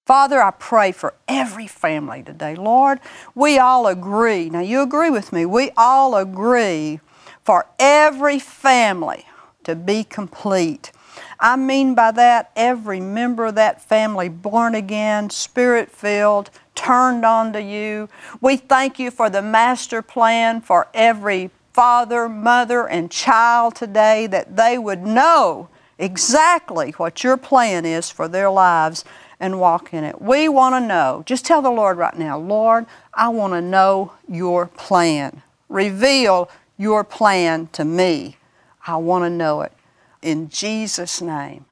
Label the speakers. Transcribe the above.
Speaker 1: Father, I pray for every family today. Lord, we all agree. Now, you agree with me. We all agree for every family to be complete. I mean by that, every member of that family born again, Spirit-filled, turned on to you. We thank you for the master plan for every father, mother, and child today, that they would know exactly what your plan is for their lives and walk in it. We want to know. Just tell the Lord right now, Lord, I want to know your plan. Reveal your plan to me. I want to know it. In Jesus' name.